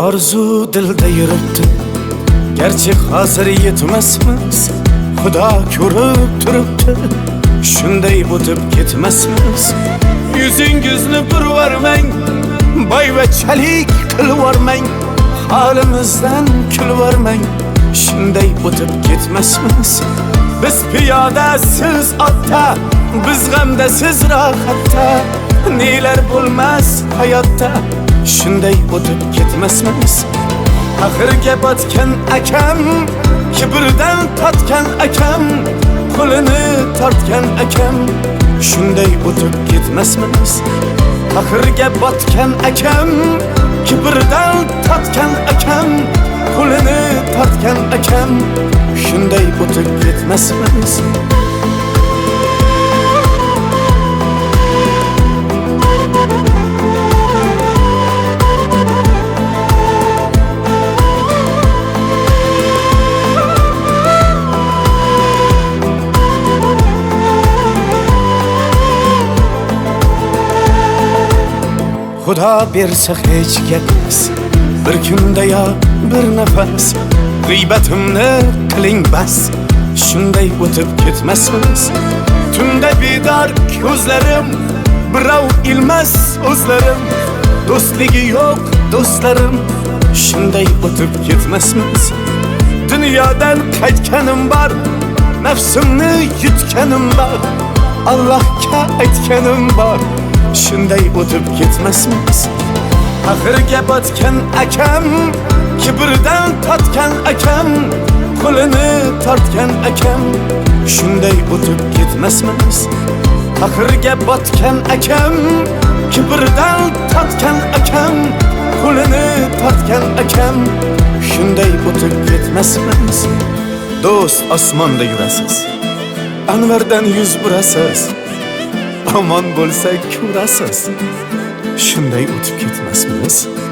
Arzu dilda yuribdi, gerçi hozir yetmasmiz. Xudo ko'rib turibdi, shunday o'tib ketmasmiz. Yuzingizni burvarmang, boyvachalik qilvormang, holimizdan kulvormang, shunday o'tib ketmasmiz. Biz piyoda, siz otda, biz g'amda, siz rohatda, nelar bo'lmas hayotda, shunday o'tib ketmasmiz. Axirga botgan akam, kibrdan totgan akam, qo'lini tortgan akam, shunday o'tib ketmasmiz. Axirga botgan akam, kibrdan totgan akam, qo'lini tortgan akam, shunday o'tib ketmasmiz. Xudo bersa hech gapmas, bir kunda yo bir nafas, g'iybatimni qiling bas, shunday o'tib ketmasmiz. Tunda bedor ko'zlarim, birov ilmas o'zlarim, do'stligi yo'q do'stlarim, shunday o'tib ketmasmiz. Dunyodan qaytganim bor, nafsimni yutganim bor, Allohga aytganim bor, shunday o'tib ketmasmiz. Axirga botgan akam, kibrdan totgan akam, qo'lini tortgan akam, shunday o'tib ketmasmiz. Axirga botgan akam, kibrdan totgan akam, qo'lini tortgan akam, shunday o'tib ketmasmiz. Do'st, osmonda yurasiz, anvardan yuz burasiz, omon bo'lsak ko'rasiz, shunday o'tib ketmasmiz.